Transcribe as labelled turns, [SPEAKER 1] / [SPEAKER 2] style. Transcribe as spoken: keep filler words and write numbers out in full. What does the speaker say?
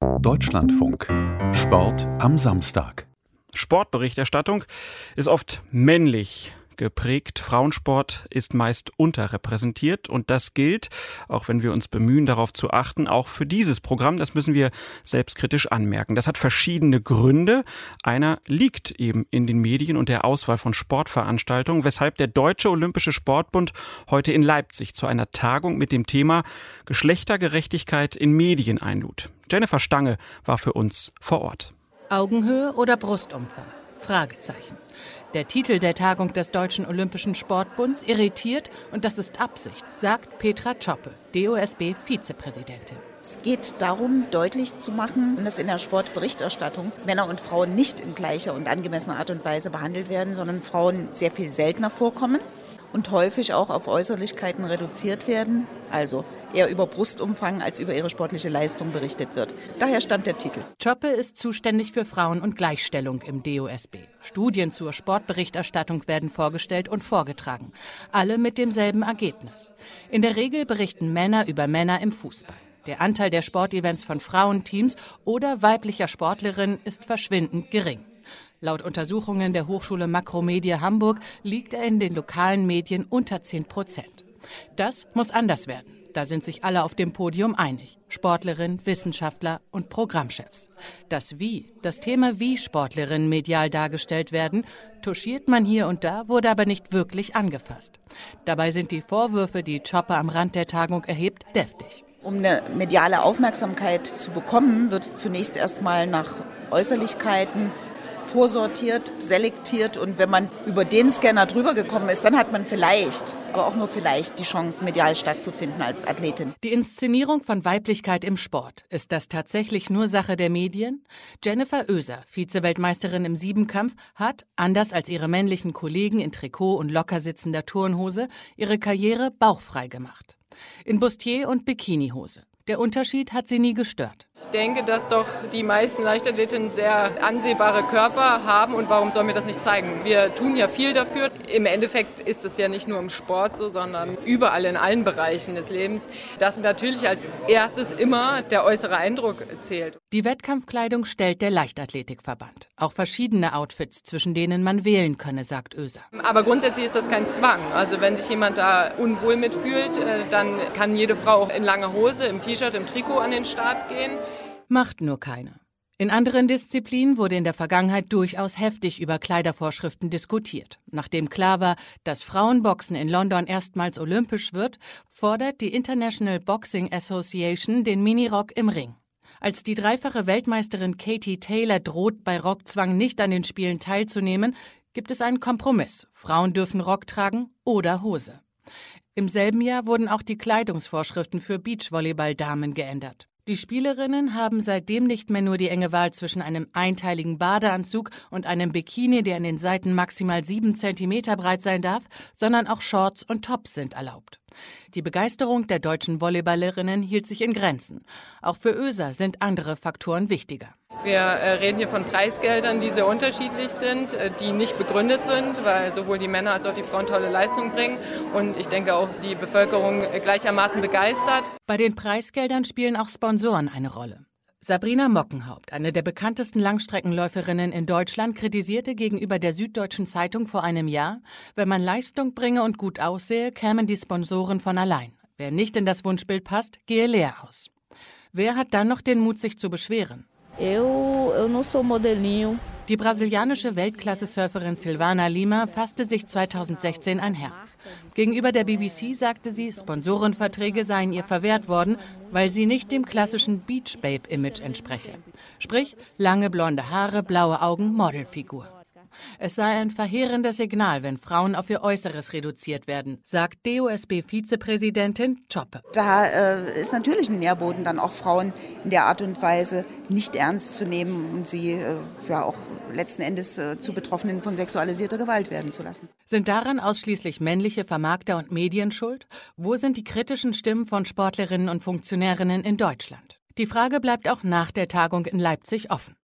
[SPEAKER 1] Deutschlandfunk. Sport am Samstag.
[SPEAKER 2] Sportberichterstattung ist oft männlich geprägt. Frauensport ist meist unterrepräsentiert und das gilt, auch wenn wir uns bemühen, darauf zu achten, auch für dieses Programm. Das müssen wir selbstkritisch anmerken. Das hat verschiedene Gründe. Einer liegt eben in den Medien und der Auswahl von Sportveranstaltungen, weshalb der Deutsche Olympische Sportbund heute in Leipzig zu einer Tagung mit dem Thema Geschlechtergerechtigkeit in Medien einlud. Jennifer Stange war für uns vor Ort.
[SPEAKER 3] Augenhöhe oder Brustumfang? Fragezeichen. Der Titel der Tagung des Deutschen Olympischen Sportbunds irritiert und das ist Absicht, sagt Petra Zschöppe, D O S B-Vizepräsidentin.
[SPEAKER 4] Es geht darum, deutlich zu machen, dass in der Sportberichterstattung Männer und Frauen nicht in gleicher und angemessener Art und Weise behandelt werden, sondern Frauen sehr viel seltener vorkommen und häufig auch auf Äußerlichkeiten reduziert werden, also eher über Brustumfang als über ihre sportliche Leistung berichtet wird. Daher stammt der Titel.
[SPEAKER 3] Zschöppe ist zuständig für Frauen- und Gleichstellung im D O S B. Studien zur Sportberichterstattung werden vorgestellt und vorgetragen. Alle mit demselben Ergebnis. In der Regel berichten Männer über Männer im Fußball. Der Anteil der Sportevents von Frauenteams oder weiblicher Sportlerinnen ist verschwindend gering. Laut Untersuchungen der Hochschule Makromedia Hamburg liegt er in den lokalen Medien unter zehn Prozent. Das muss anders werden. Da sind sich alle auf dem Podium einig. Sportlerinnen, Wissenschaftler und Programmchefs. Das Wie, das Thema wie Sportlerinnen medial dargestellt werden, touchiert man hier und da, wurde aber nicht wirklich angefasst. Dabei sind die Vorwürfe, die Zschöppe am Rand der Tagung erhebt, deftig.
[SPEAKER 4] Um eine mediale Aufmerksamkeit zu bekommen, wird zunächst erstmal nach Äußerlichkeiten vorsortiert, selektiert und wenn man über den Scanner drüber gekommen ist, dann hat man vielleicht, aber auch nur vielleicht, die Chance, medial stattzufinden als Athletin.
[SPEAKER 3] Die Inszenierung von Weiblichkeit im Sport, ist das tatsächlich nur Sache der Medien? Jennifer Oeser, Vize-Weltmeisterin im Siebenkampf, hat, anders als ihre männlichen Kollegen in Trikot und locker sitzender Turnhose, ihre Karriere bauchfrei gemacht. In Bustier und Bikinihose. Der Unterschied hat sie nie gestört.
[SPEAKER 5] Ich denke, dass doch die meisten Leichtathletinnen sehr ansehbare Körper haben und warum sollen wir das nicht zeigen? Wir tun ja viel dafür. Im Endeffekt ist es ja nicht nur im Sport so, sondern überall in allen Bereichen des Lebens, dass natürlich als erstes immer der äußere Eindruck zählt.
[SPEAKER 3] Die Wettkampfkleidung stellt der Leichtathletikverband. Auch verschiedene Outfits, zwischen denen man wählen könne, sagt Oeser.
[SPEAKER 5] Aber grundsätzlich ist das kein Zwang. Also wenn sich jemand da unwohl mitfühlt, dann kann jede Frau auch in langer Hose, im T-Shirt, im Trikot an den Start gehen.
[SPEAKER 3] Macht nur keiner. In anderen Disziplinen wurde in der Vergangenheit durchaus heftig über Kleidervorschriften diskutiert. Nachdem klar war, dass Frauenboxen in London erstmals olympisch wird, fordert die International Boxing Association den Minirock im Ring. Als die dreifache Weltmeisterin Katie Taylor droht, bei Rockzwang nicht an den Spielen teilzunehmen, gibt es einen Kompromiss. Frauen dürfen Rock tragen oder Hose. Im selben Jahr wurden auch die Kleidungsvorschriften für Beachvolleyball-Damen geändert. Die Spielerinnen haben seitdem nicht mehr nur die enge Wahl zwischen einem einteiligen Badeanzug und einem Bikini, der an den Seiten maximal sieben Zentimeter breit sein darf, sondern auch Shorts und Tops sind erlaubt. Die Begeisterung der deutschen Volleyballerinnen hielt sich in Grenzen. Auch für Oeser sind andere Faktoren wichtiger.
[SPEAKER 5] Wir reden hier von Preisgeldern, die sehr unterschiedlich sind, die nicht begründet sind, weil sowohl die Männer als auch die Frauen tolle Leistungen bringen und ich denke auch die Bevölkerung gleichermaßen begeistert.
[SPEAKER 3] Bei den Preisgeldern spielen auch Sponsoren eine Rolle. Sabrina Mockenhaupt, eine der bekanntesten Langstreckenläuferinnen in Deutschland, kritisierte gegenüber der Süddeutschen Zeitung vor einem Jahr, wenn man Leistung bringe und gut aussehe, kämen die Sponsoren von allein. Wer nicht in das Wunschbild passt, gehe leer aus. Wer hat dann noch den Mut, sich zu beschweren?
[SPEAKER 6] Eu, eu não sou modelinho.
[SPEAKER 3] Die brasilianische Weltklasse-Surferin Silvana Lima fasste sich zweitausendsechzehn ein Herz. Gegenüber der B B C sagte sie, Sponsorenverträge seien ihr verwehrt worden, weil sie nicht dem klassischen Beach-Babe-Image entspreche. Sprich, lange blonde Haare, blaue Augen, Modelfigur. Es sei ein verheerendes Signal, wenn Frauen auf ihr Äußeres reduziert werden, sagt D O S B-Vizepräsidentin Zschöppe.
[SPEAKER 4] Da äh, ist natürlich ein Nährboden, dann auch Frauen in der Art und Weise nicht ernst zu nehmen und sie äh, ja auch letzten Endes äh, zu Betroffenen von sexualisierter Gewalt werden zu lassen.
[SPEAKER 3] Sind daran ausschließlich männliche Vermarkter und Medien schuld? Wo sind die kritischen Stimmen von Sportlerinnen und Funktionärinnen in Deutschland? Die Frage bleibt auch nach der Tagung in Leipzig offen.